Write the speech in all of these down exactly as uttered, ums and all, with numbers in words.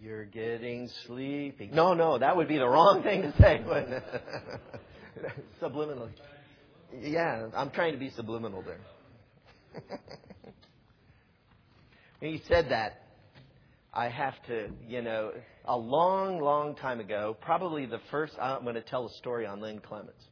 You're getting sleepy. No, no, that would be the wrong thing to say, wouldn't it? Subliminally. Yeah, I'm trying to be subliminal there. When you said that, I have to, you know, a long, long time ago, probably the first, I'm going to tell a story on Lynn Clements.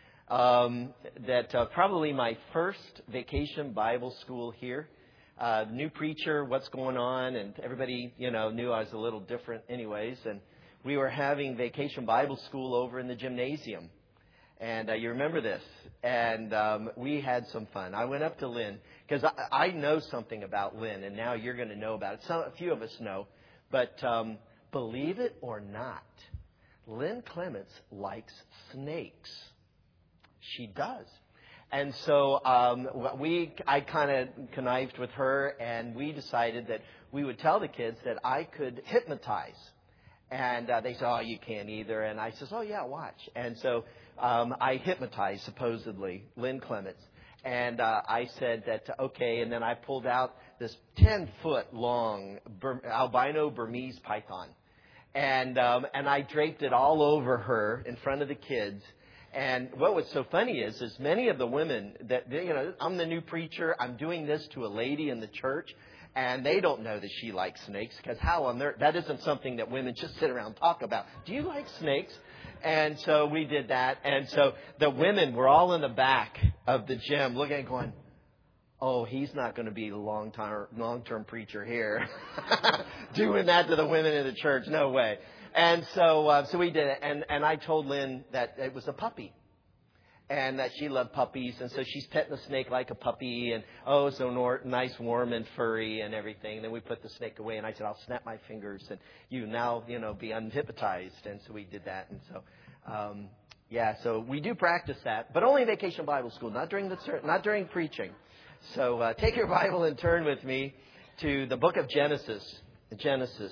Um, that uh, probably my first vacation Bible school here. Uh, new preacher, what's going on? And everybody, you know, knew I was a little different anyways. And we were having vacation Bible school over in the gymnasium. And uh, you remember this. And um, we had some fun. I went up to Lynn because I, I know something about Lynn. And now you're going to know about it. Some, a few of us know. But um, believe it or not, Lynn Clements likes snakes. She does. And so um, we, I kind of connived with her, and we decided that we would tell the kids that I could hypnotize. And uh, they said, oh, you can't either. And I says, oh, yeah, watch. And so um, I hypnotized, supposedly, Lynn Clements. And uh, I said that, okay, and then I pulled out this ten-foot long Bur- albino Burmese python. And, um, and I draped it all over her in front of the kids. And what was so funny is, is many of the women that, you know, I'm the new preacher. I'm doing this to a lady in the church. And they don't know that she likes snakes. Because how on earth, that isn't something that women just sit around and talk about. Do you like snakes? And so we did that. And so the women were all in the back of the gym looking and going, oh, he's not going to be a long-term, long-term preacher here. Doing that to the women in the church. No way. And so uh, so we did it. And, and I told Lynn that it was a puppy. And that she loved puppies. And so she's petting the snake like a puppy. And, oh, so nor- nice, warm, and furry and everything. And then we put the snake away. And I said, I'll snap my fingers. And you now, you know, be unhypnotized. And so we did that. And so, um, yeah, so we do practice that. But only in Vacation Bible School. Not during the not during preaching. So uh, take your Bible and turn with me to the book of Genesis. Genesis.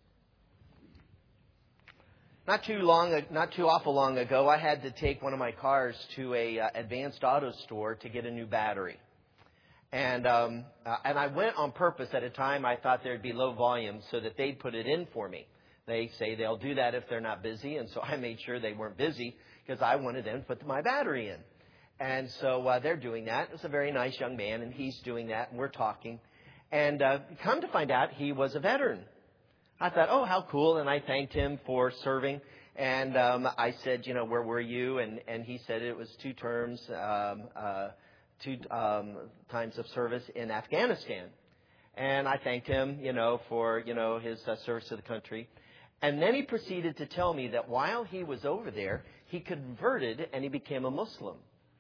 Not too long, not too awful long ago, I had to take one of my cars to a uh, advanced auto store to get a new battery. And um, uh, and I went on purpose at a time I thought there'd be low volume so that they'd put it in for me. They say they'll do that if they're not busy. And so I made sure they weren't busy because I wanted them to put my battery in. And so uh, they're doing that. It's a very nice young man, and he's doing that, and we're talking. And uh, come to find out, he was a veteran. I thought, oh, how cool. And I thanked him for serving. And um, I said, you know, where were you? And, and he said it was two terms, um, uh, two um, times of service in Afghanistan. And I thanked him, you know, for, you know, his uh, service to the country. And then he proceeded to tell me that while he was over there, he converted and he became a Muslim.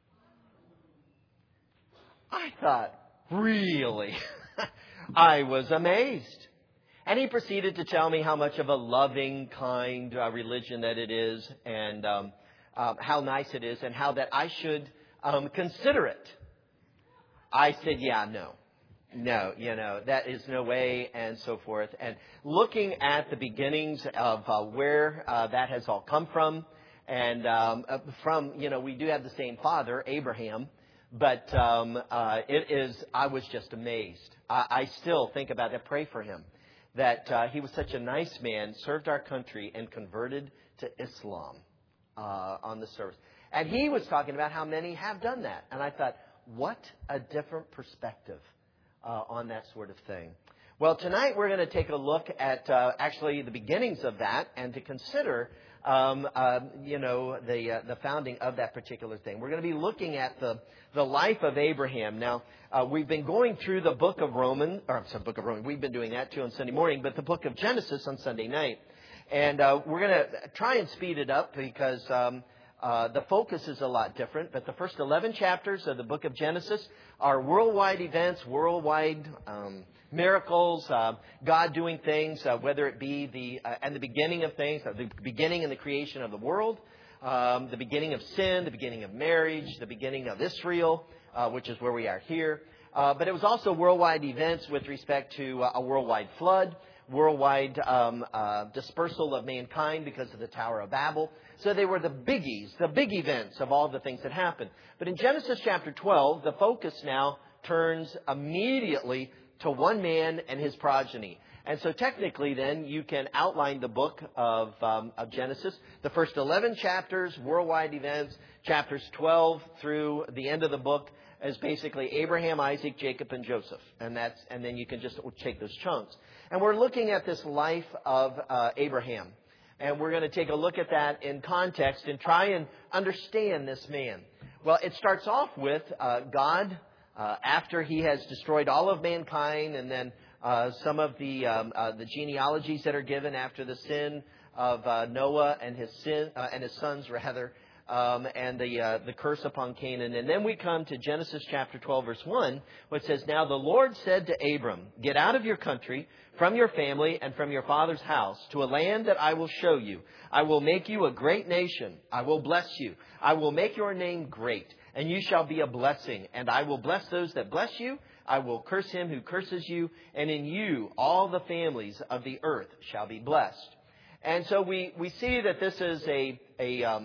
I thought, really? I was amazed. And he proceeded to tell me how much of a loving, kind uh, religion that it is, and um, uh, how nice it is, and how that I should um, consider it. I said, yeah, no. No, you know, that is no way, and so forth. And looking at the beginnings of uh, where uh, that has all come from, and um, from, you know, we do have the same father, Abraham, but um, uh, it is, I was just amazed. I, I still think about it, pray for him. That uh, he was such a nice man, served our country, and converted to Islam uh, on the service. And he was talking about how many have done that. And I thought, what a different perspective uh, on that sort of thing. Well, tonight we're going to take a look at uh, actually the beginnings of that and to consider, um, uh, you know, the uh, the founding of that particular thing. We're going to be looking at the the life of Abraham. Now, uh, we've been going through the book of Romans, or sorry, book of Romans. We've been doing that too on Sunday morning, but the book of Genesis on Sunday night. And uh, we're going to try and speed it up because um, uh, the focus is a lot different. But the first eleven chapters of the book of Genesis are worldwide events, worldwide um, miracles, uh, God doing things, uh, whether it be the uh, and the beginning of things, uh, the beginning and the creation of the world, um, the beginning of sin, the beginning of marriage, the beginning of Israel, uh, which is where we are here. Uh, but it was also worldwide events with respect to uh, a worldwide flood, worldwide um, uh, dispersal of mankind because of the Tower of Babel. So they were the biggies, the big events of all the things that happened. But in Genesis chapter twelve, the focus now turns immediately to one man and his progeny. And so technically then you can outline the book of, um, of Genesis. The first eleven chapters, worldwide events, chapters twelve through the end of the book is basically Abraham, Isaac, Jacob, and Joseph. And that's, and then you can just take those chunks. And we're looking at this life of uh, Abraham. And we're going to take a look at that in context and try and understand this man. Well, it starts off with uh, God, uh, after he has destroyed all of mankind, and then uh, some of the um, uh, the genealogies that are given after the sin of uh, Noah and his sin uh, and his sons, rather, um, and the uh, the curse upon Canaan. And then we come to Genesis chapter twelve, verse one, which says, "Now the Lord said to Abram, get out of your country, from your family, and from your father's house, to a land that I will show you. I will make you a great nation. I will bless you. I will make your name great, and you shall be a blessing. And I will bless those that bless you. I will curse him who curses you. And in you all the families of the earth shall be blessed." And so we, we see that this is a, a, um,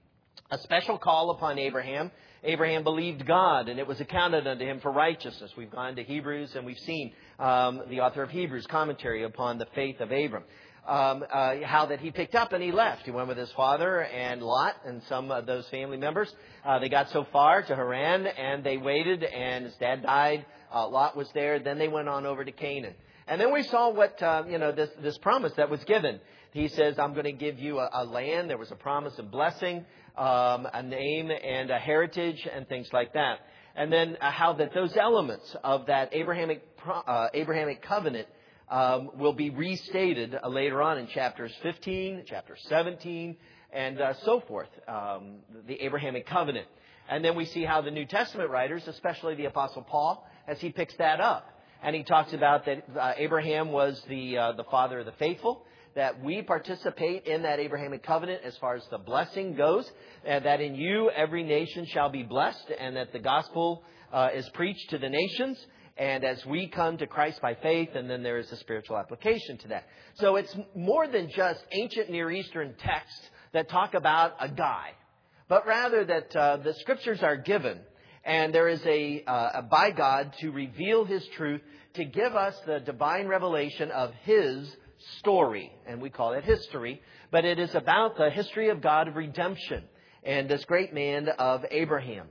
a special call upon Abraham. Abraham believed God, and it was accounted unto him for righteousness. We've gone to Hebrews, and we've seen um, the author of Hebrews' commentary upon the faith of Abram. Um, uh, how that he picked up and he left. He went with his father and Lot and some of those family members. Uh, they got so far to Haran, and they waited, and his dad died. Uh, Lot was there. Then they went on over to Canaan. And then we saw what, uh, you know, this, this promise that was given. He says, I'm going to give you a, a land. There was a promise of blessing, um, a name and a heritage and things like that. And then uh, how that those elements of that Abrahamic, uh, Abrahamic covenant Um, will be restated uh, later on in chapters fifteen, chapter seventeen, and uh, so forth, um, the Abrahamic covenant. And then we see how the New Testament writers, especially the Apostle Paul, as he picks that up. And he talks about that uh, Abraham was the uh, the father of the faithful, that we participate in that Abrahamic covenant as far as the blessing goes, and that in you every nation shall be blessed, and that the gospel uh, is preached to the nations. And as we come to Christ by faith, and then there is a spiritual application to that. So it's more than just ancient Near Eastern texts that talk about a guy, but rather that uh, the scriptures are given, and there is a, uh, a by God to reveal his truth, to give us the divine revelation of his story. And we call it history, but it is about the history of God of redemption and this great man of Abraham.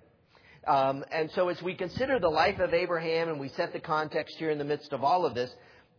Um, and so as we consider the life of Abraham and we set the context here in the midst of all of this,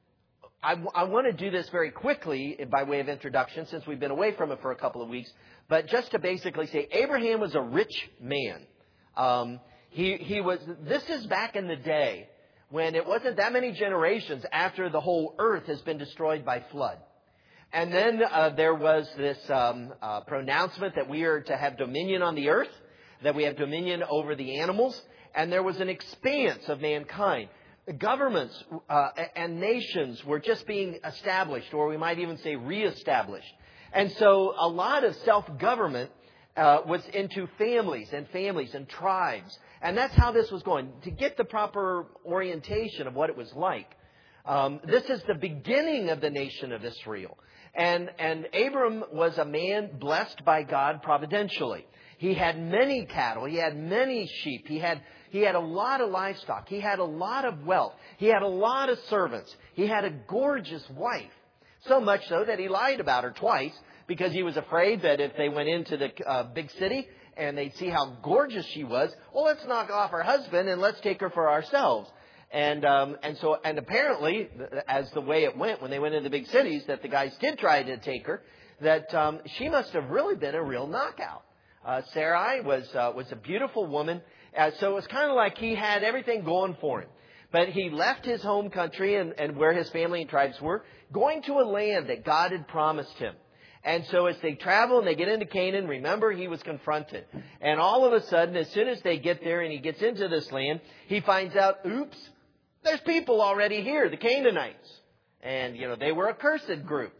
I, w- I want to do this very quickly by way of introduction since we've been away from it for a couple of weeks. But just to basically say, Abraham was a rich man. Um, he, he was. This is back in the day when it wasn't that many generations after the whole earth has been destroyed by flood. And then uh, there was this um, uh, pronouncement that we are to have dominion on the earth, that we have dominion over the animals, and there was an expanse of mankind. Governments uh, and nations were just being established, or we might even say reestablished. And so a lot of self-government uh, was into families and families and tribes. And that's how this was going, to get the proper orientation of what it was like. Um, this is the beginning of the nation of Israel. And, and Abram was a man blessed by God providentially. He had many cattle. He had many sheep. He had, he had a lot of livestock. He had a lot of wealth. He had a lot of servants. He had a gorgeous wife. So much so that he lied about her twice because he was afraid that if they went into the uh, big city and they'd see how gorgeous she was, well, let's knock off her husband and let's take her for ourselves. And um, and so and apparently, as the way it went when they went into the big cities, that the guys did try to take her, that um, she must have really been a real knockout. Uh, Sarai was uh, was a beautiful woman, uh, so it was kind of like he had everything going for him. But he left his home country and, and where his family and tribes were, going to a land that God had promised him. And so as they travel and they get into Canaan, remember, he was confronted. And all of a sudden, as soon as they get there and he gets into this land, he finds out, oops, there's people already here, the Canaanites. And, you know, they were a cursed group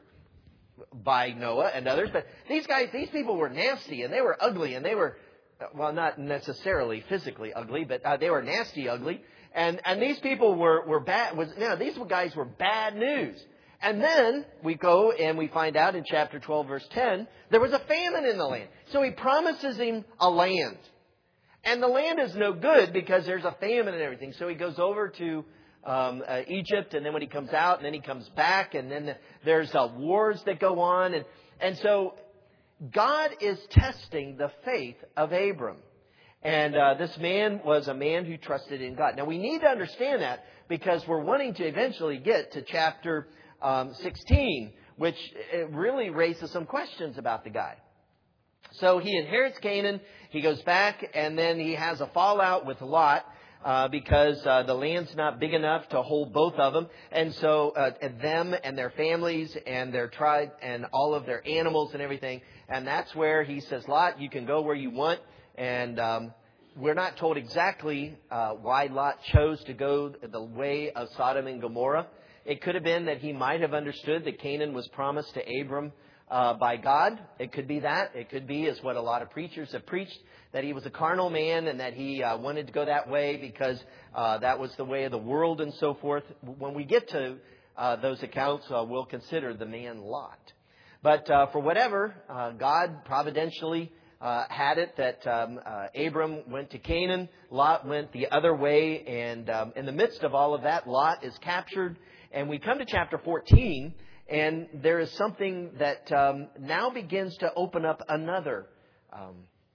by Noah and others. But these guys, these people were nasty and they were ugly and they were, well, not necessarily physically ugly, but uh, they were nasty ugly. And and these people were, were bad. Was, no, these guys were bad news. And then we go and we find out in chapter twelve, verse ten, there was a famine in the land. So he promises him a land. And the land is no good because there's a famine and everything. So he goes over to um, uh, Egypt, and then when he comes out, and then he comes back, and then the, there's uh, wars that go on. And, and so God is testing the faith of Abram. And uh, this man was a man who trusted in God. Now, we need to understand that because we're wanting to eventually get to chapter um, sixteen, which really raises some questions about the guy. So he inherits Canaan, he goes back, and then he has a fallout with Lot uh, because uh, the land's not big enough to hold both of them. And so uh, them and their families and their tribe and all of their animals and everything. And that's where he says, Lot, you can go where you want. And um, we're not told exactly uh, why Lot chose to go the way of Sodom and Gomorrah. It could have been that he might have understood that Canaan was promised to Abram uh, by God. It could be that. It could be, as what a lot of preachers have preached, that he was a carnal man and that he uh, wanted to go that way because uh, that was the way of the world and so forth. When we get to uh, those accounts, uh, we'll consider the man Lot. But uh, for whatever, uh, God providentially Uh, had it that um, uh, Abram went to Canaan, Lot went the other way, and um, in the midst of all of that, Lot is captured. And we come to chapter fourteen, and there is something that um, now begins to open up another, um,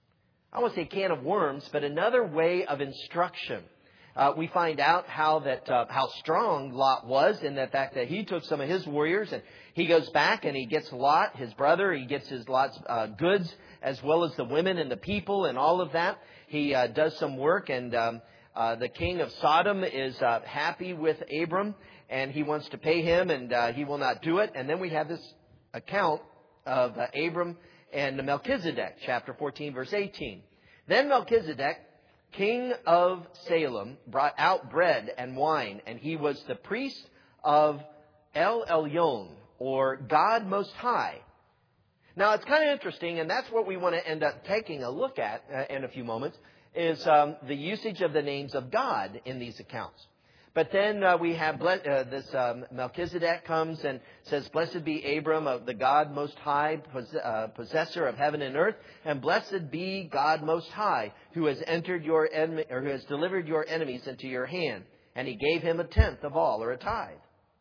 I won't say can of worms, but another way of instruction. Uh, we find out how that uh, how strong Lot was in the fact that he took some of his warriors and he goes back and he gets Lot, his brother, he gets his Lot's uh, goods as well as the women and the people and all of that. He uh, does some work, and um, uh, the king of Sodom is uh, happy with Abram, and he wants to pay him, and uh, he will not do it. And then we have this account of uh, Abram and Melchizedek, chapter fourteen, verse eighteen. Then Melchizedek, king of Salem, brought out bread and wine, and he was the priest of El Elyon, or God Most High. Now, it's kind of interesting, and that's what we want to end up taking a look at uh, in a few moments, is um, the usage of the names of God in these accounts. But then uh, we have ble- uh, this um, Melchizedek comes and says, "Blessed be Abram of the God Most High, pos- uh, possessor of heaven and earth, and blessed be God Most High, who has entered your en- or who has delivered your enemies into your hand." And he gave him a tenth of all, or a tithe.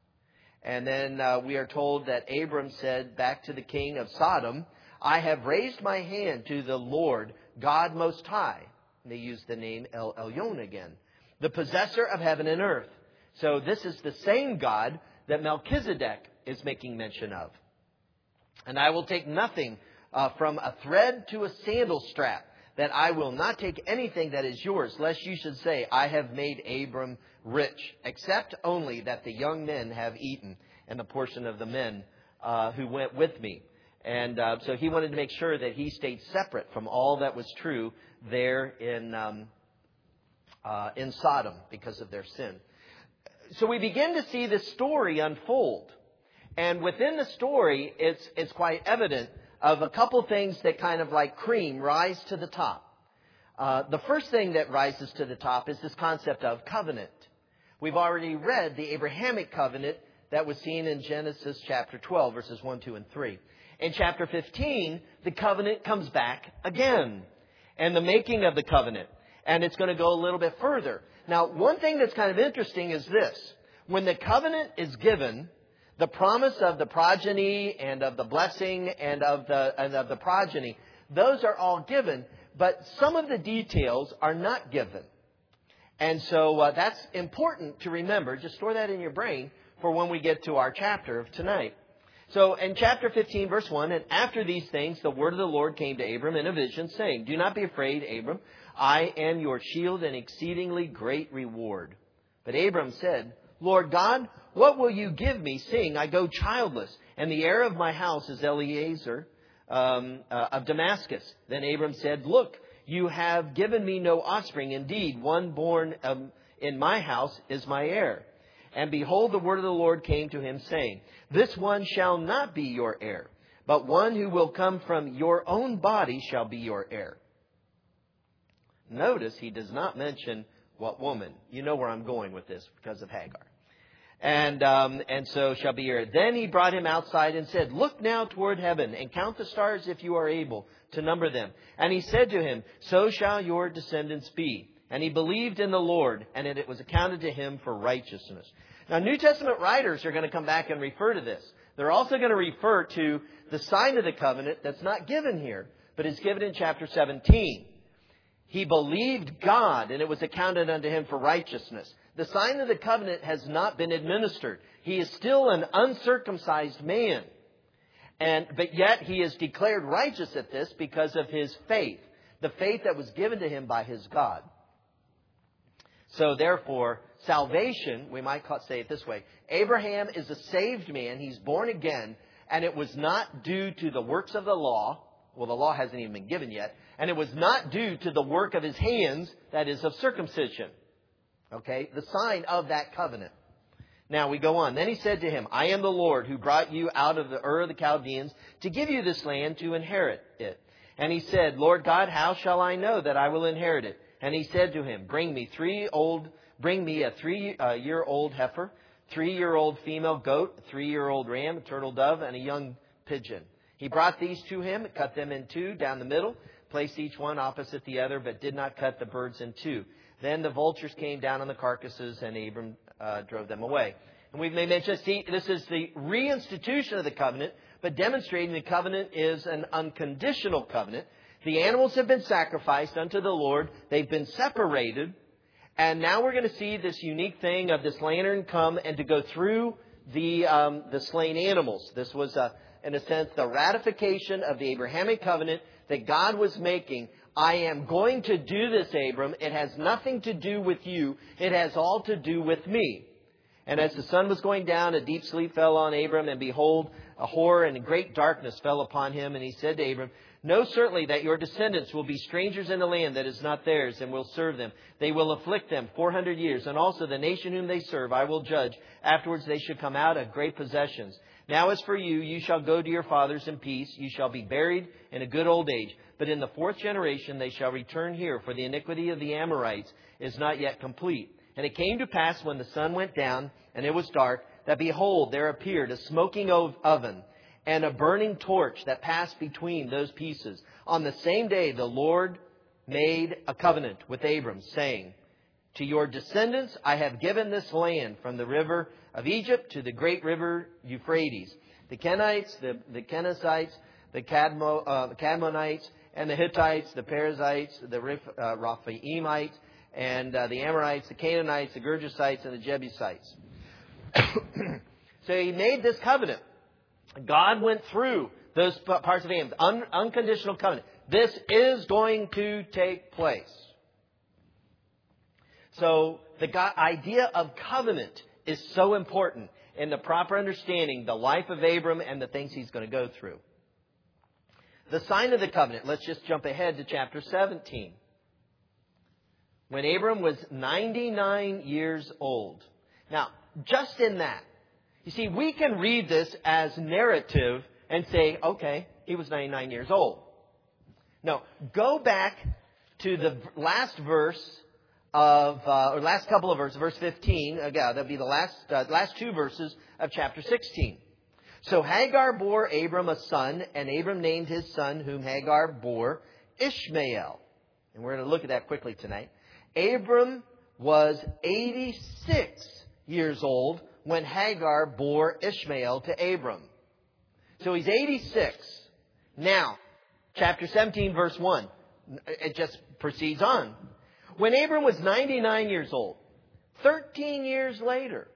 And then uh, we are told that Abram said back to the king of Sodom, "I have raised my hand to the Lord God Most High." And they use the name El Elyon again. The possessor of heaven and earth. So this is the same God that Melchizedek is making mention of. "And I will take nothing uh, from a thread to a sandal strap, that I will not take anything that is yours, lest you should say, I have made Abram rich, except only that the young men have eaten, and the portion of the men uh, who went with me." And uh, so he wanted to make sure that he stayed separate from all that was true there in um, uh, in Sodom because of their sin. So we begin to see this story unfold. And within the story, it's it's quite evident of a couple things that kind of like cream rise to the top. Uh, the first thing that rises to the top is this concept of covenant. We've already read the Abrahamic covenant that was seen in Genesis chapter twelve, verses one, two, and three. In chapter fifteen, the covenant comes back again, and the making of the covenant. And it's going to go a little bit further. Now, one thing that's kind of interesting is this. When the covenant is given, the promise of the progeny and of the blessing and of the, and of the progeny, those are all given. But some of the details are not given. And so uh, that's important to remember. Just store that in your brain for when we get to our chapter of tonight. So in chapter fifteen, verse one, "And after these things, the word of the Lord came to Abram in a vision, saying, Do not be afraid, Abram. I am your shield and exceedingly great reward. But Abram said, Lord God, what will you give me, seeing I go childless, and the heir of my house is Eliezer um, uh, of Damascus? Then Abram said, Look, you have given me no offspring. Indeed, one born um, in my house is my heir. And behold, the word of the Lord came to him, saying, This one shall not be your heir, but one who will come from your own body shall be your heir." Notice he does not mention what woman. You know where I'm going with this because of Hagar. And um, and so shall be your heir. Then he brought him outside and said, Look now toward heaven and count the stars if you are able to number them. And he said to him, So shall your descendants be. And he believed in the Lord, and it was accounted to him for righteousness. Now, New Testament writers are going to come back and refer to this. They're also going to refer to the sign of the covenant that's not given here, but is given in chapter seventeen. He believed God, and it was accounted unto him for righteousness. The sign of the covenant has not been administered. He is still an uncircumcised man. And, but yet he is declared righteous at this because of his faith. The faith that was given to him by his God. So therefore, salvation, we might say it this way. Abraham is a saved man. He's born again. And it was not due to the works of the law. Well, the law hasn't even been given yet. And it was not due to the work of his hands, that is, of circumcision. Okay, the sign of that covenant. Now we go on. Then he said to him, I am the Lord who brought you out of the Ur of the Chaldeans to give you this land to inherit it. And he said, Lord God, how shall I know that I will inherit it? And he said to him, Bring me three old, bring me a three-year-old heifer, three-year-old female goat, a three-year-old ram, a turtle dove, and a young pigeon. He brought these to him, cut them in two down the middle, placed each one opposite the other, but did not cut the birds in two. Then the vultures came down on the carcasses, and Abram uh, drove them away. And we've made mention, see, this is the reinstitution of the covenant, but demonstrating the covenant is an unconditional covenant. The animals have been sacrificed unto the Lord. They've been separated. And now we're going to see this unique thing of this lantern come and to go through the um, the slain animals. This was, uh, in a sense, the ratification of the Abrahamic covenant that God was making. I am going to do this, Abram. It has nothing to do with you. It has all to do with me. And as the sun was going down, a deep sleep fell on Abram, and behold, a horror and a great darkness fell upon him. And he said to Abram, Know certainly that your descendants will be strangers in a land that is not theirs, and will serve them. They will afflict them four hundred years, and also the nation whom they serve I will judge. Afterwards they shall come out of great possessions. Now as for you, you shall go to your fathers in peace. You shall be buried in a good old age. But in the fourth generation they shall return here, for the iniquity of the Amorites is not yet complete. And it came to pass when the sun went down, and it was dark, that behold, there appeared a smoking oven, and a burning torch that passed between those pieces. On the same day the Lord made a covenant with Abram, saying, To your descendants I have given this land, from the river of Egypt to the great river Euphrates. The Kenites, the, the Kenizzites, the Cadmo, uh, Cadmonites, and the Hittites, the Perizzites, the Rif, uh, Raphaimites, and uh, the Amorites, the Canaanites, the Girgashites, and the Jebusites. So he made this covenant. God went through those parts of Amos. Un- unconditional covenant. This is going to take place. So the God, idea of covenant is so important in the proper understanding the life of Abram and the things he's going to go through. The sign of the covenant. Let's just jump ahead to chapter seventeen. When Abram was ninety-nine years old. Now, just in that, you see, we can read this as narrative and say, okay, he was ninety-nine years old. No, go back to the last verse of, uh, or last couple of verses, verse fifteen. Again, that'll be the last, uh, last two verses of chapter sixteen. So Hagar bore Abram a son, and Abram named his son, whom Hagar bore, Ishmael. And we're going to look at that quickly tonight. Abram was eighty-six years old when Hagar bore Ishmael to Abram. So he's eighty-six. Now, chapter seventeen, verse one. It just proceeds on. When Abram was ninety-nine years old, thirteen years later,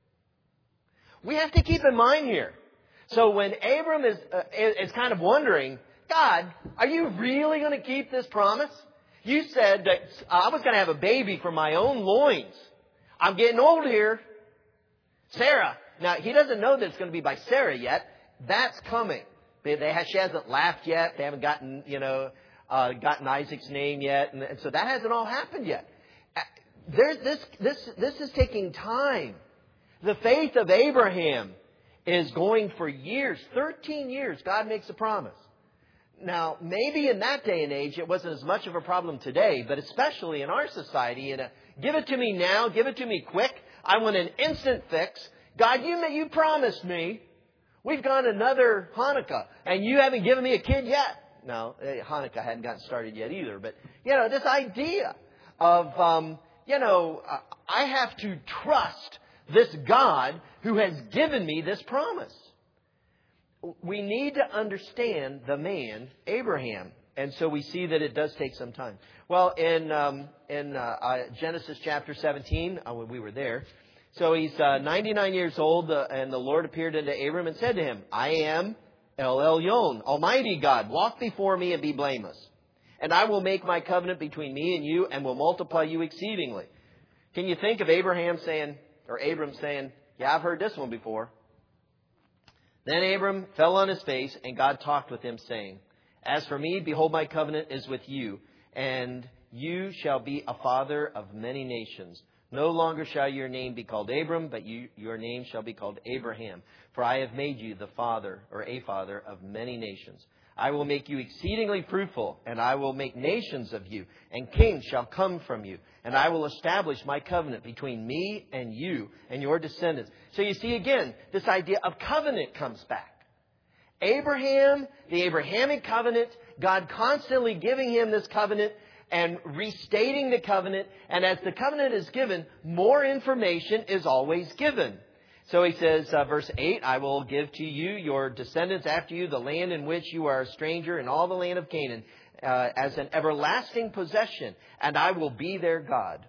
we have to keep in mind here. So when Abram is, uh, is kind of wondering, God, are you really going to keep this promise? You said that I was going to have a baby from my own loins. I'm getting old here. Sarah. Now, he doesn't know that it's going to be by Sarah yet. That's coming. They, they have, she hasn't laughed yet. They haven't gotten, you know, uh, gotten Isaac's name yet. And, and so that hasn't all happened yet. There, this, this, this is taking time. The faith of Abraham is going for years. thirteen years, God makes a promise. Now, maybe in that day and age, it wasn't as much of a problem today, but especially in our society, in a, give it to me now, give it to me quick. I want an instant fix. God, you, you promised me. We've gone another Hanukkah, and you haven't given me a kid yet. No, Hanukkah hadn't gotten started yet either. But, you know, this idea of, um, you know, uh, I have to trust this God who has given me this promise. We need to understand the man, Abraham. And so we see that it does take some time. Well, in um, in uh, uh, Genesis chapter seventeen, uh, when we were there, so he's uh, ninety-nine years old, uh, and the Lord appeared unto Abram and said to him, I am El Elyon, Almighty God. Walk before me and be blameless. And I will make my covenant between me and you and will multiply you exceedingly. Can you think of Abraham saying, or Abram saying, yeah, I've heard this one before. Then Abram fell on his face, and God talked with him, saying, As for me, behold, my covenant is with you, and you shall be a father of many nations. No longer shall your name be called Abram, but you, your name shall be called Abraham. For I have made you the father, or a father, of many nations. I will make you exceedingly fruitful, and I will make nations of you, and kings shall come from you. And I will establish my covenant between me and you and your descendants. So you see again, this idea of covenant comes back. Abraham, the Abrahamic covenant, God constantly giving him this covenant and restating the covenant. And as the covenant is given, more information is always given. So he says, uh, verse eight, I will give to you, your descendants after you, the land in which you are a stranger in all the land of Canaan, uh, as an everlasting possession, and I will be their God.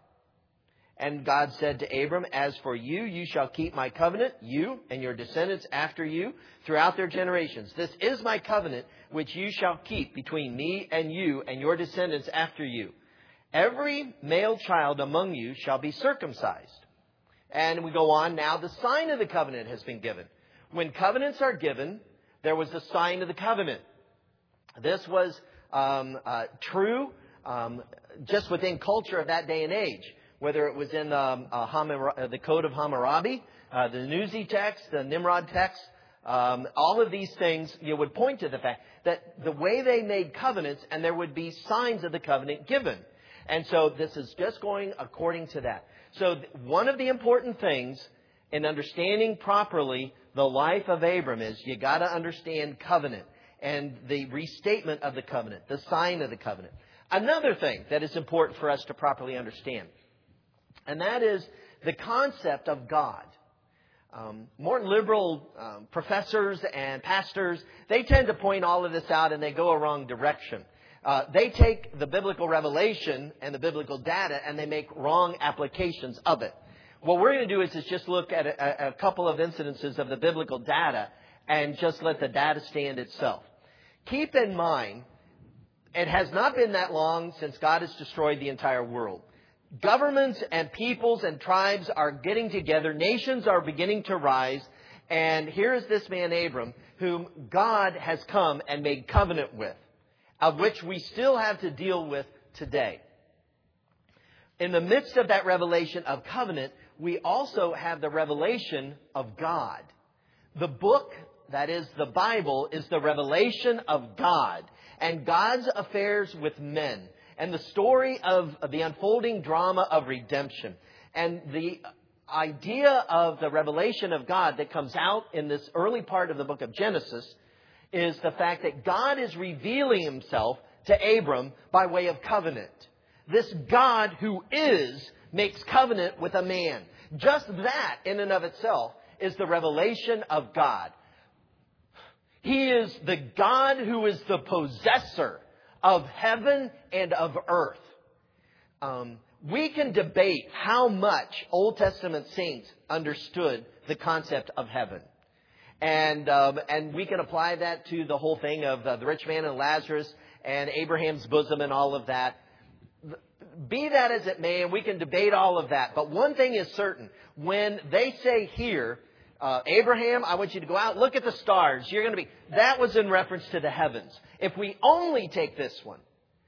And God said to Abram, As for you, you shall keep my covenant, you and your descendants after you, throughout their generations. This is my covenant, which you shall keep between me and you and your descendants after you. Every male child among you shall be circumcised. And we go on now, the sign of the covenant has been given. When covenants are given, there was the sign of the covenant. This was um, uh, true um, just within culture of that day and age. Whether it was in um, uh, Hammura- uh, the Code of Hammurabi, uh, the Nuzi text, the Nimrod text, um, all of these things you know, would point to the fact that the way they made covenants, and there would be signs of the covenant given. And so this is just going according to that. So one of the important things in understanding properly the life of Abram is you got to understand covenant and the restatement of the covenant, the sign of the covenant. Another thing that is important for us to properly understand, and that is the concept of God. Um, more liberal um, professors and pastors, they tend to point all of this out and they go a wrong direction. Uh, they take the biblical revelation and the biblical data and they make wrong applications of it. What we're going to do is, is just look at a, a couple of incidences of the biblical data and just let the data stand itself. Keep in mind, it has not been that long since God has destroyed the entire world. Governments and peoples and tribes are getting together. Nations are beginning to rise. And here is this man, Abram, whom God has come and made covenant with, of which we still have to deal with today. In the midst of that revelation of covenant, we also have the revelation of God. The book, that is the Bible, is the revelation of God and God's affairs with men and the story of the unfolding drama of redemption. And the idea of the revelation of God that comes out in this early part of the book of Genesis is the fact that God is revealing himself to Abram by way of covenant. This God who is makes covenant with a man. Just that in and of itself is the revelation of God. He is the God who is the possessor of heaven and of earth. Um, we can debate how much Old Testament saints understood the concept of heaven. And um, and we can apply that to the whole thing of uh, the rich man and Lazarus and Abraham's bosom and all of that. Be that as it may, and we can debate all of that. But one thing is certain. When they say here, uh, Abraham, I want you to go out, look at the stars. You're going to be... That was in reference to the heavens. If we only take this one,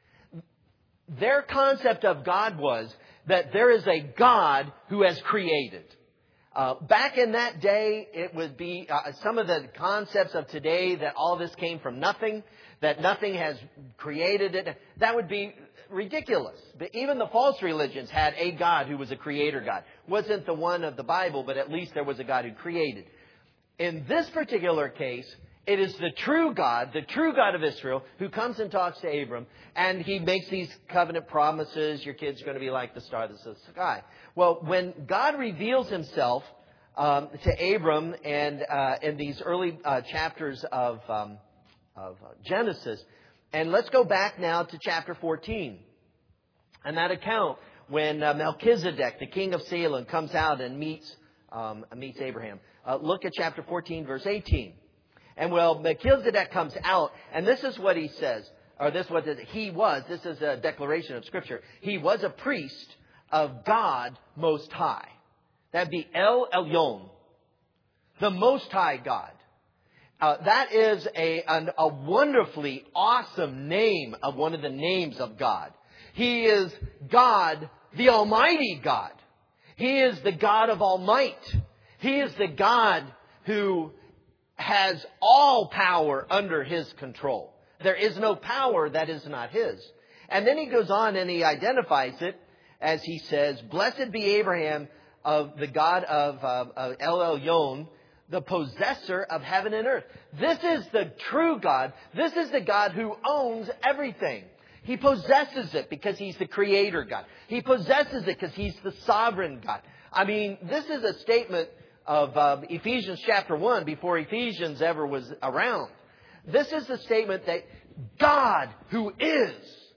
their concept of God was that there is a God who has created. Uh, back in that day, it would be uh, some of the concepts of today that all this came from nothing, that nothing has created it. That would be ridiculous. But even the false religions had a God who was a creator God. Wasn't the one of the Bible, but at least there was a God who created. In this particular case, It is the true God, the true God of Israel, who comes and talks to Abram, and he makes these covenant promises. Your kid's going to be like the star that's in the sky. Well, when God reveals himself um, to Abram and uh, in these early uh, chapters of, um, of Genesis, and let's go back now to chapter fourteen. And that account when uh, Melchizedek, the king of Salem, comes out and meets, um, meets Abraham. Uh, look at chapter fourteen, verse eighteen. And well, Melchizedek comes out, and this is what he says, or this is what he was. This is a declaration of Scripture. He was a priest of God Most High. That'd be El Elyon, the Most High God. Uh, that is a, an, a wonderfully awesome name of one of the names of God. He is God, the Almighty God. He is the God of all might. He is the God who has all power under His control. There is no power that is not His. And then he goes on and he identifies it as he says, "Blessed be Abraham of the God of, uh, of El Elyon, the possessor of heaven and earth." This is the true God. This is the God who owns everything. He possesses it because He's the creator God. He possesses it because He's the sovereign God. I mean, this is a statement of uh, Ephesians chapter one before Ephesians ever was around. This is the statement that God, who is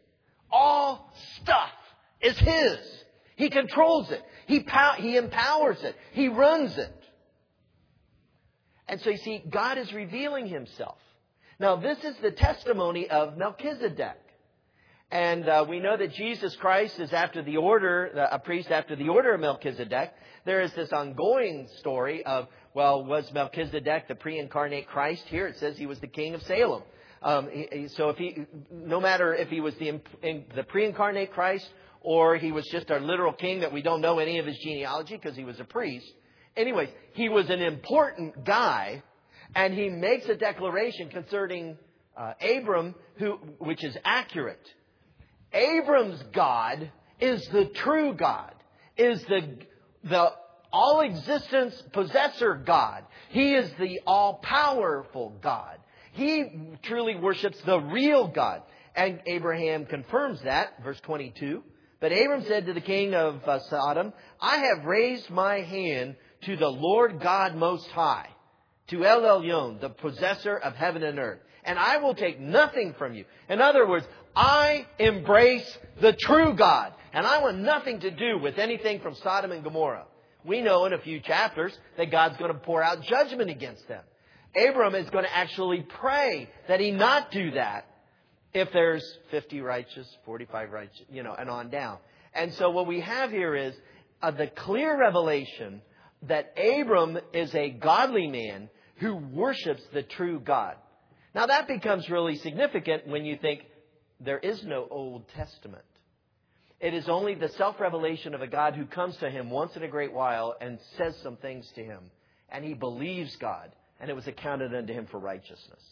all stuff, is His. He controls it. He, pow- he empowers it. He runs it. And so you see, God is revealing Himself. Now, this is the testimony of Melchizedek. And uh, we know that Jesus Christ is after the order, uh, a priest after the order of Melchizedek. There is this ongoing story of, well, was Melchizedek the pre-incarnate Christ? Here it says he was the king of Salem. Um, he, so if he, no matter if he was the, in, the pre-incarnate Christ or he was just our literal king that we don't know any of his genealogy because he was a priest. Anyways, he was an important guy, and he makes a declaration concerning uh, Abram, who, which is accurate. Abram's God is the true God, is the, the all-existence possessor God. He is the all-powerful God. He truly worships the real God. And Abraham confirms that, verse twenty-two. "But Abram said to the king of uh, Sodom, I have raised my hand to the Lord God Most High, to El Elyon, the possessor of heaven and earth, and I will take nothing from you." In other words, I embrace the true God, and I want nothing to do with anything from Sodom and Gomorrah. We know in a few chapters that God's going to pour out judgment against them. Abram is going to actually pray that he not do that if there's fifty righteous, forty-five righteous, you know, and on down. And so what we have here is uh, the clear revelation that Abram is a godly man who worships the true God. Now that becomes really significant when you think there is no Old Testament. It is only the self-revelation of a God who comes to him once in a great while and says some things to him. And he believes God, and it was accounted unto him for righteousness.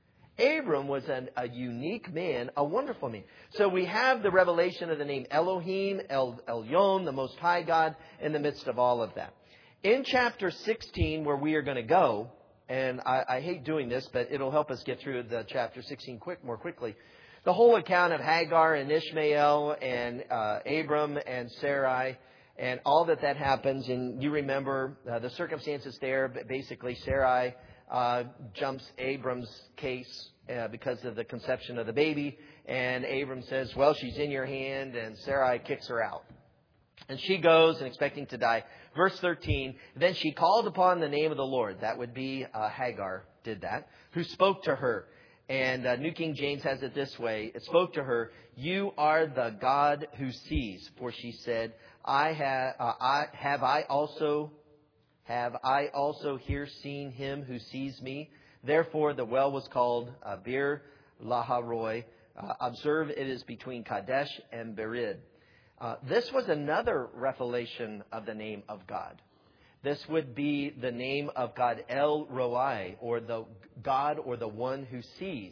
Abram was an, a unique man, a wonderful man. So we have the revelation of the name Elohim, El Elyon, the Most High God, in the midst of all of that. In chapter sixteen, where we are going to go, and I, I hate doing this, but it'll help us get through the chapter sixteen quick, more quickly. The whole account of Hagar and Ishmael and uh, Abram and Sarai and all that that happens. And you remember uh, the circumstances there. Basically, Sarai uh, jumps Abram's case uh, because of the conception of the baby. And Abram says, well, she's in your hand. And Sarai kicks her out. And she goes and expecting to die. Verse thirteen, then she called upon the name of the Lord. That would be uh, Hagar did that, who spoke to her. And uh, New King James has it this way. It spoke to her, you are the God who sees. For she said, I have, uh, I have I also, have I also here seen him who sees me? Therefore the well was called uh, Bir Laharoi. Uh, observe, it is between Kadesh and Berid. Uh, this was another revelation of the name of God. This would be the name of God, El Roi, or the God or the one who sees,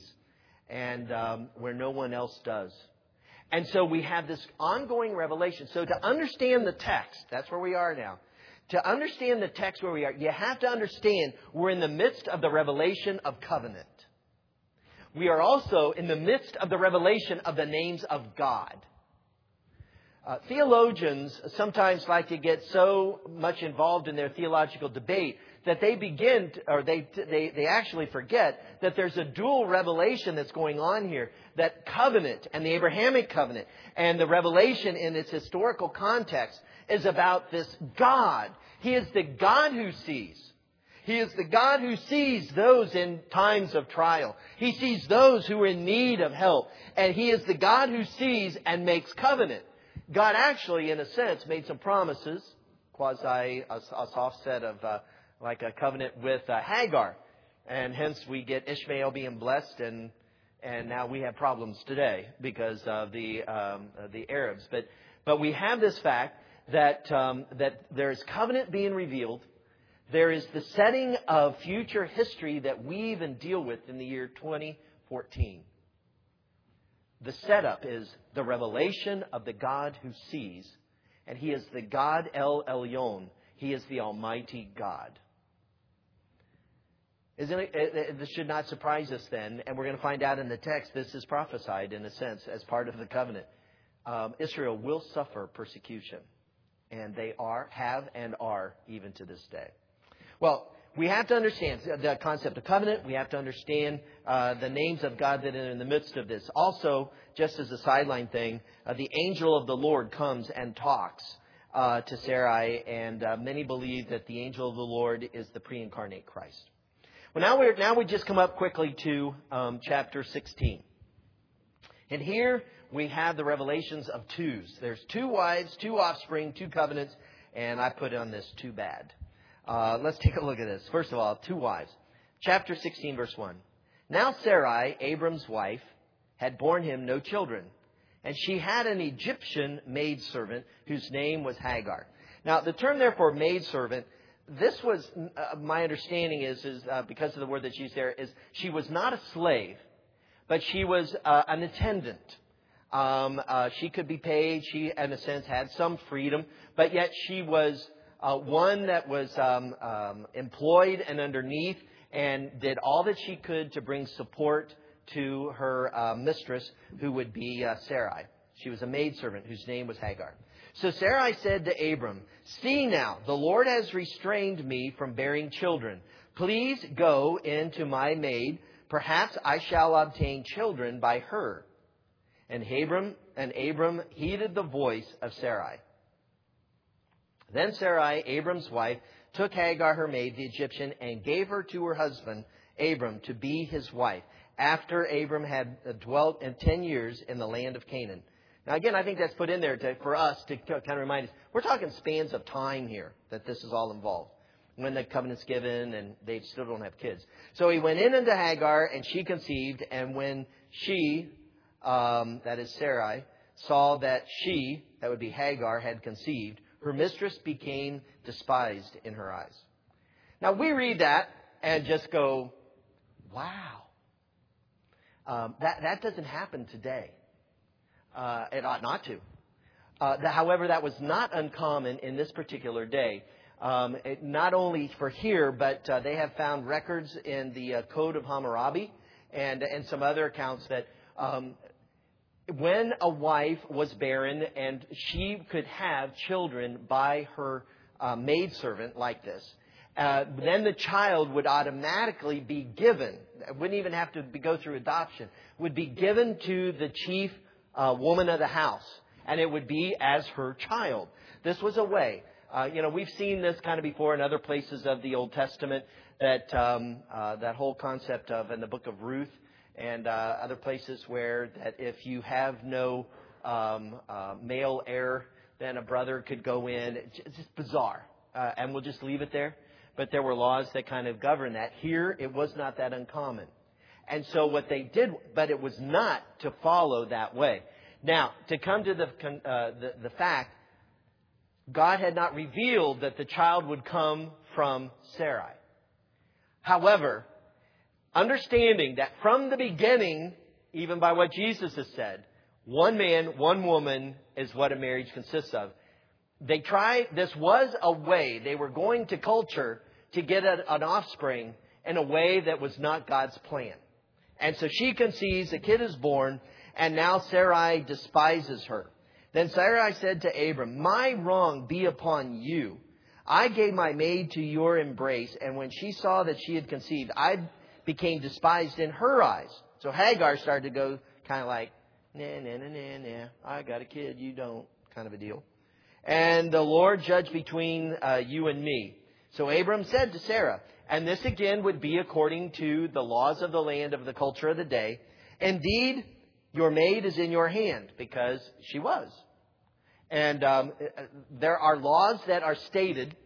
and um, where no one else does. And so we have this ongoing revelation. So to understand the text, that's where we are now. To understand the text where we are, you have to understand we're in the midst of the revelation of covenant. We are also in the midst of the revelation of the names of God. Uh, theologians sometimes like to get so much involved in their theological debate that they begin, to, or they, they they actually forget that there's a dual revelation that's going on here. That covenant and the Abrahamic covenant and the revelation in its historical context is about this God. He is the God who sees. He is the God who sees those in times of trial. He sees those who are in need of help. And He is the God who sees and makes covenant. God actually, in a sense, made some promises, quasi a, a soft set of uh, like a covenant with uh, Hagar. And hence we get Ishmael being blessed, and and now we have problems today because of the um, the Arabs. But but we have this fact that um, that there is covenant being revealed. There is the setting of future history that we even deal with in the year twenty fourteen. The setup is the revelation of the God who sees, and He is the God El Elyon. He is the Almighty God. Isn't it, this should not surprise us then, and we're going to find out in the text this is prophesied in a sense as part of the covenant. Um, Israel will suffer persecution, and they are, have, and are even to this day. Well, we have to understand the concept of covenant. We have to understand uh, the names of God that are in the midst of this. Also, just as a sideline thing, uh, the angel of the Lord comes and talks uh, to Sarai, and uh, many believe that the angel of the Lord is the pre-incarnate Christ. Well, now we now we just come up quickly to um, chapter sixteen, and here we have the revelations of twos. There's two wives, two offspring, two covenants, and I put on this too bad. Uh, let's take a look at this. First of all, two wives. Chapter sixteen, verse one. Now Sarai, Abram's wife, had borne him no children, and she had an Egyptian maidservant whose name was Hagar. Now, the term, therefore, maidservant, this was, uh, my understanding is, is uh, because of the word that's used there, is she was not a slave, but she was uh, an attendant. Um, uh, she could be paid. She, in a sense, had some freedom, but yet she was Uh, one that was um, um, employed and underneath and did all that she could to bring support to her uh, mistress, who would be uh, Sarai. She was a maidservant whose name was Hagar. So Sarai said to Abram, "See now, the Lord has restrained me from bearing children. Please go in to my maid. Perhaps I shall obtain children by her." And Abram, and Abram heeded the voice of Sarai. Then Sarai, Abram's wife, took Hagar, her maid, the Egyptian, and gave her to her husband, Abram, to be his wife, after Abram had dwelt in ten years in the land of Canaan. Now, again, I think that's put in there to, for us to kind of remind us. We're talking spans of time here that this is all involved. When the covenant's given and they still don't have kids. So he went in unto Hagar, and she conceived. And when she, um, that is Sarai, saw that she, that would be Hagar, had conceived, her mistress became despised in her eyes. Now, we read that and just go, wow. Um, that, that doesn't happen today. Uh, it ought not to. Uh, the, however, that was not uncommon in this particular day. Um, it, not only for here, but uh, they have found records in the uh, Code of Hammurabi and, and some other accounts that um, when a wife was barren and she could have children by her uh, maidservant like this, uh, then the child would automatically be given, wouldn't even have to be, go through adoption, would be given to the chief uh, woman of the house, and it would be as her child. This was a way. Uh, you know, we've seen this kind of before in other places of the Old Testament, that um, uh, that whole concept of in the book of Ruth, and uh, other places where that if you have no um, uh, male heir, then a brother could go in. It's just bizarre. Uh, and we'll just leave it there. But there were laws that kind of govern that. Here, it was not that uncommon. And so what they did, but it was not to follow that way. Now, to come to the, uh, the, the fact, God had not revealed that the child would come from Sarai. However, understanding that from the beginning, even by what Jesus has said, one man, one woman is what a marriage consists of. they tried, this was a way, they were going to culture to get a, an offspring in a way that was not God's plan. And so she conceives, a kid is born, and now Sarai despises her. Then Sarai said to Abram, my wrong be upon you. I gave my maid to your embrace, and when she saw that she had conceived, I became despised in her eyes. So Hagar started to go kind of like, nah, nah, nah, nah, nah, I got a kid, you don't, kind of a deal. And the Lord judged between uh, you and me. So Abram said to Sarah, and this again would be according to the laws of the land of the culture of the day, indeed, your maid is in your hand, because she was. And um, there are laws that are stated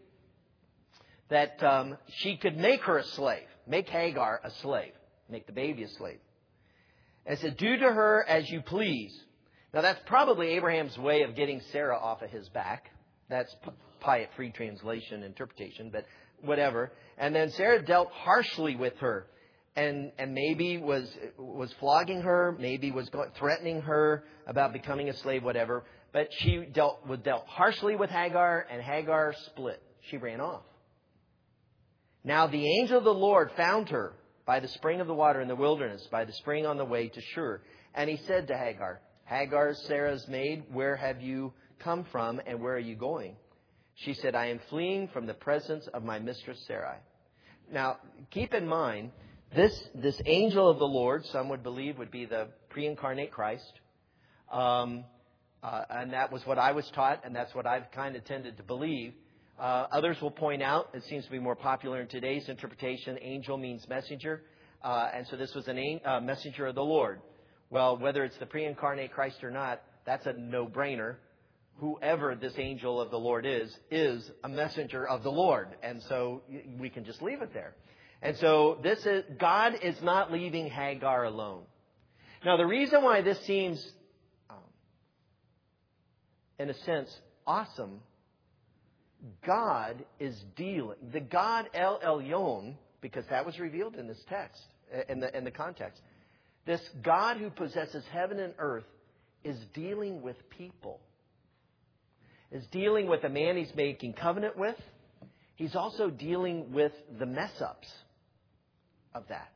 that um, she could make her a slave, make Hagar a slave, make the baby a slave. And it said, do to her as you please. Now, that's probably Abraham's way of getting Sarah off of his back. That's Piat Free Translation interpretation, but whatever. And then Sarah dealt harshly with her, and and maybe was was flogging her, maybe was threatening her about becoming a slave, whatever. But she dealt was dealt harshly with Hagar, and Hagar split. She ran off. Now the angel of the Lord found her by the spring of the water in the wilderness, by the spring on the way to Shur. And he said to Hagar, Hagar, Sarah's maid, where have you come from and where are you going? She said, I am fleeing from the presence of my mistress Sarai. Now, keep in mind, this, this angel of the Lord, some would believe would be the pre-incarnate Christ. Um, uh, and that was what I was taught, and that's what I've kind of tended to believe. Uh, others will point out, it seems to be more popular in today's interpretation, angel means messenger. Uh, and so this was a uh, messenger of the Lord. Well, whether it's the pre-incarnate Christ or not, that's a no-brainer. Whoever this angel of the Lord is, is a messenger of the Lord. And so we can just leave it there. And so this is, God is not leaving Hagar alone. Now, the reason why this seems, um, in a sense, awesome, God is dealing, the God El Elyon, because that was revealed in this text, in the, in the context. This God who possesses heaven and earth is dealing with people. Is dealing with a man he's making covenant with. He's also dealing with the mess-ups of that.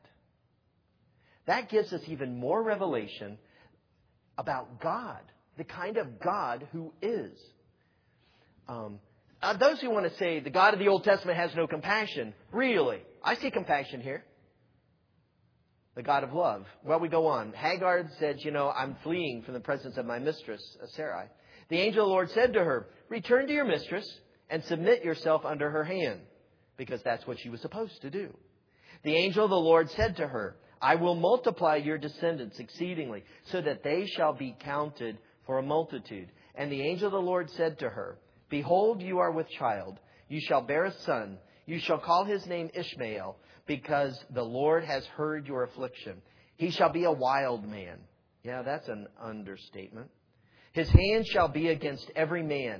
That gives us even more revelation about God, the kind of God who is. Um, uh, those who want to say the God of the Old Testament has no compassion, really, I see compassion here. The God of love. Well, we go on. Hagar said, you know, I'm fleeing from the presence of my mistress, Sarai. The angel of the Lord said to her, return to your mistress and submit yourself under her hand, because that's what she was supposed to do. The angel of the Lord said to her, I will multiply your descendants exceedingly, so that they shall be counted for a multitude. And the angel of the Lord said to her, behold, you are with child. You shall bear a son. You shall call his name Ishmael, because the Lord has heard your affliction. He shall be a wild man. Yeah, that's an understatement. His hand shall be against every man.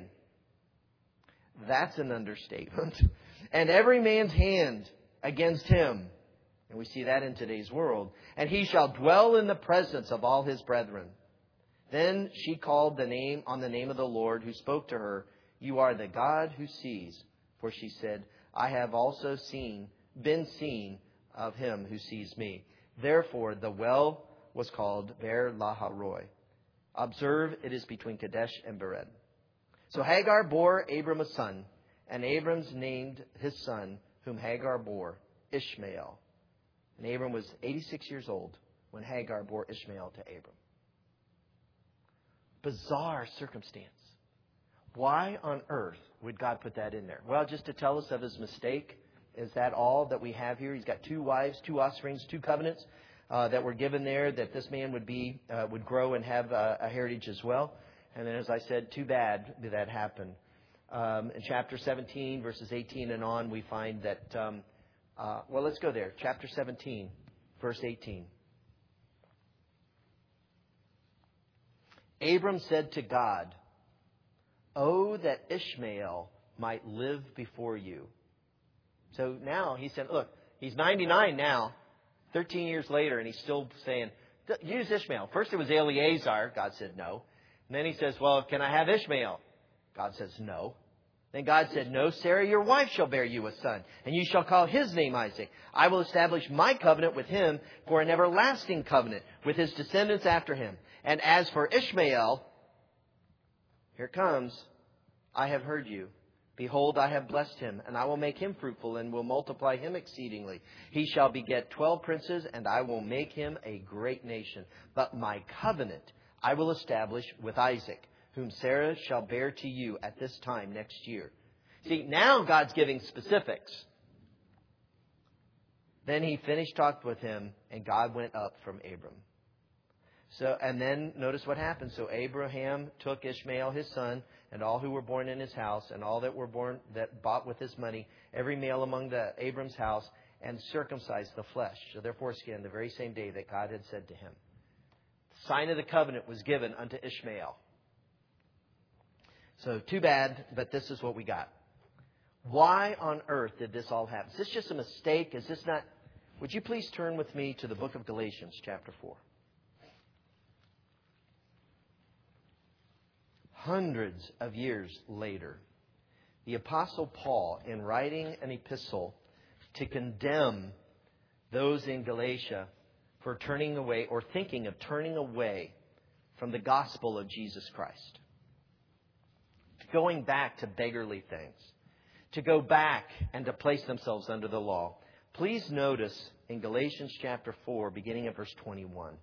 That's an understatement. And every man's hand against him. And we see that in today's world. And he shall dwell in the presence of all his brethren. Then she called the name on the name of the Lord, who spoke to her, you are the God who sees. For she said, I have also seen, been seen of him who sees me. Therefore, the well was called Beer Lahai-roi. Observe, it is between Kadesh and Bered. So Hagar bore Abram a son, and Abram named his son, whom Hagar bore, Ishmael. And Abram was eighty-six years old when Hagar bore Ishmael to Abram. Bizarre circumstance. Why on earth would God put that in there? Well, just to tell us of his mistake. Is that all that we have here? He's got two wives, two offsprings, two covenants uh, that were given there, that this man would be uh, would grow and have uh, a heritage as well. And then, as I said, too bad did that happen. Um, in chapter seventeen, verses eighteen and on, we find that, um, uh, well, let's go there. Chapter seventeen, verse eighteen. Abram said to God, oh, that Ishmael might live before you. So now he said, look, he's ninety-nine now, thirteen years later, and he's still saying, use Ishmael. First it was Eleazar. God said no. And then he says, well, can I have Ishmael? God says, no. Then God said, no, Sarah, your wife shall bear you a son, and you shall call his name Isaac. I will establish my covenant with him for an everlasting covenant with his descendants after him. And as for Ishmael, here it comes, I have heard you. Behold, I have blessed him, and I will make him fruitful, and will multiply him exceedingly. He shall beget twelve princes, and I will make him a great nation. But my covenant I will establish with Isaac, whom Sarah shall bear to you at this time next year. See, now God's giving specifics. Then he finished talking with him, and God went up from Abram. So, and then notice what happened. So Abraham took Ishmael his son, and all who were born in his house, and all that were born that bought with his money, every male among the Abram's house, and circumcised the flesh of their foreskin the very same day that God had said to him. The sign of the covenant was given unto Ishmael. So too bad, but this is what we got. Why on earth did this all happen? Is this just a mistake? Is this not? Would you please turn with me to the book of Galatians, chapter four. Hundreds of years later, the Apostle Paul, in writing an epistle to condemn those in Galatia for turning away or thinking of turning away from the gospel of Jesus Christ, going back to beggarly things, to go back and to place themselves under the law. Please notice in Galatians chapter four, beginning at verse twenty-one.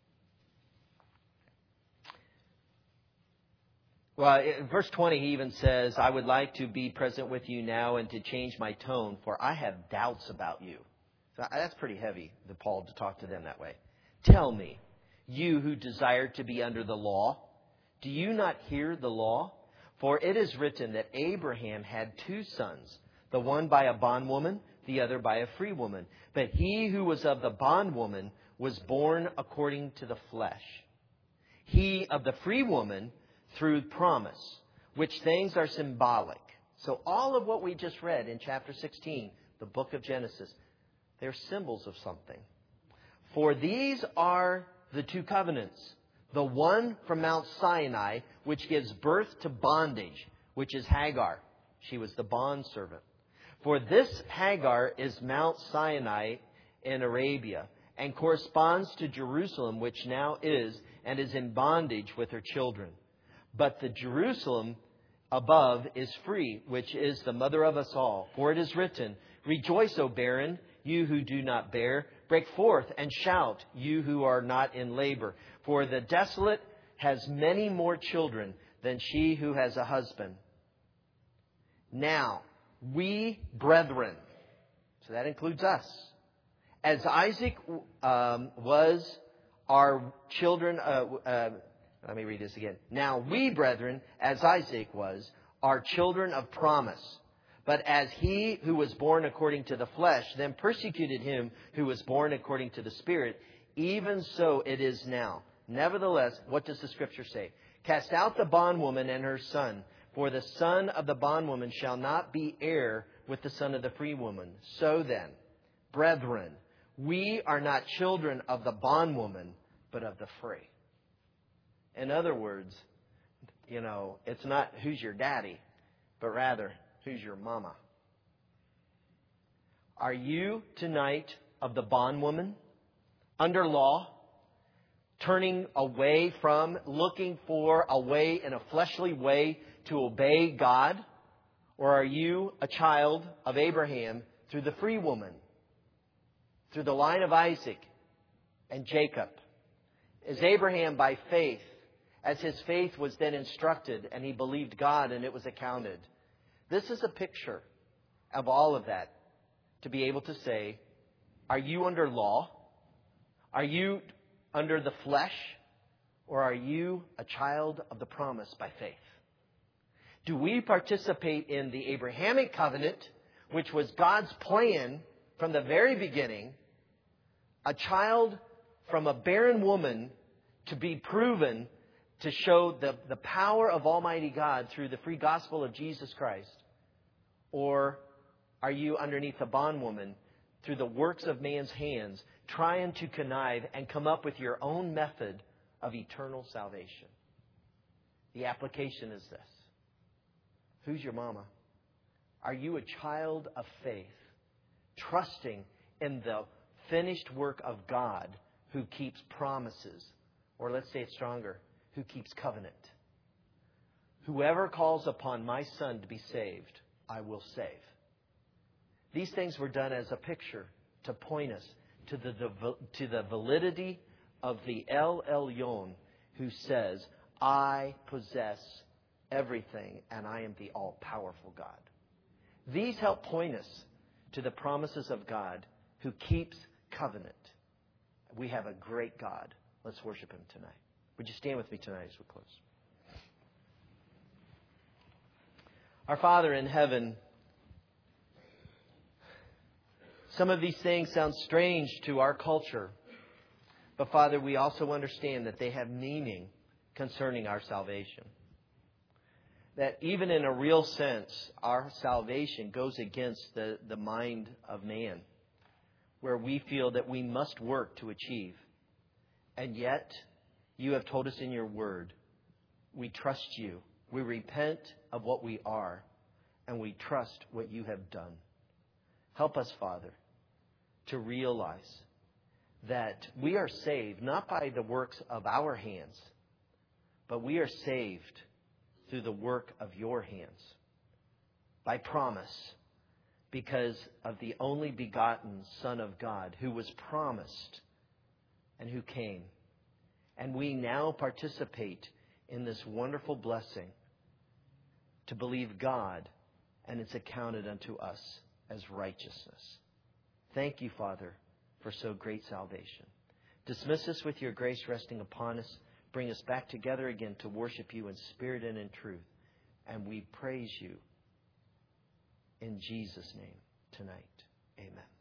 Well, in verse twenty, he even says, I would like to be present with you now and to change my tone, for I have doubts about you. So that's pretty heavy, the Paul, to talk to them that way. Tell me, you who desire to be under the law, do you not hear the law? For it is written that Abraham had two sons, the one by a bondwoman, the other by a free woman. But he who was of the bondwoman was born according to the flesh. He of the free woman through promise, which things are symbolic. So all of what we just read in chapter sixteen, the book of Genesis, they're symbols of something. For these are the two covenants. The one from Mount Sinai, which gives birth to bondage, which is Hagar. She was the bondservant. For this Hagar is Mount Sinai in Arabia, and corresponds to Jerusalem, which now is, and is in bondage with her children. But the Jerusalem above is free, which is the mother of us all. For it is written, Rejoice, O barren, you who do not bear. Break forth and shout, you who are not in labor. For the desolate has many more children than she who has a husband. Now, we brethren, so that includes us, as Isaac um, was our children, uh, uh, let me read this again. Now, we brethren, as Isaac was, are children of promise. But as he who was born according to the flesh then persecuted him who was born according to the Spirit, even so it is now. Nevertheless, what does the Scripture say? Cast out the bondwoman and her son, for the son of the bondwoman shall not be heir with the son of the free woman. So then, brethren, we are not children of the bondwoman, but of the free. In other words, you know, it's not who's your daddy, but rather who's your mama. Are you tonight of the bondwoman, under law, turning away from, looking for a way in a fleshly way to obey God? Or are you a child of Abraham through the free woman, through the line of Isaac and Jacob? Is Abraham by faith, as his faith was then instructed and he believed God and it was accounted? This is a picture of all of that, to be able to say, are you under law? Are you under the flesh? Or are you a child of the promise by faith? Do we participate in the Abrahamic covenant, which was God's plan from the very beginning, a child from a barren woman to be proven to show the, the power of Almighty God through the free gospel of Jesus Christ? Or are you underneath the bondwoman through the works of man's hands, trying to connive and come up with your own method of eternal salvation? The application is this. Who's your mama? Are you a child of faith, trusting in the finished work of God who keeps promises? Or let's say it stronger, who keeps covenant. Whoever calls upon my Son to be saved, I will save. These things were done as a picture to point us to the, to the validity of the El Elyon, who says, I possess everything and I am the all-powerful God. These help point us to the promises of God who keeps covenant. We have a great God. Let's worship Him tonight. Would you stand with me tonight as we close? Our Father in heaven, some of these things sound strange to our culture. But Father, we also understand that they have meaning concerning our salvation. That even in a real sense, our salvation goes against the, the mind of man, where we feel that we must work to achieve. And yet, you have told us in your word, we trust you. We repent of what we are, and we trust what you have done. Help us, Father, to realize that we are saved not by the works of our hands, but we are saved through the work of your hands, by promise, because of the only begotten Son of God who was promised and who came. And we now participate in this wonderful blessing to believe God, and it's accounted unto us as righteousness. Thank you, Father, for so great salvation. Dismiss us with your grace resting upon us. Bring us back together again to worship you in spirit and in truth. And we praise you in Jesus' name tonight. Amen.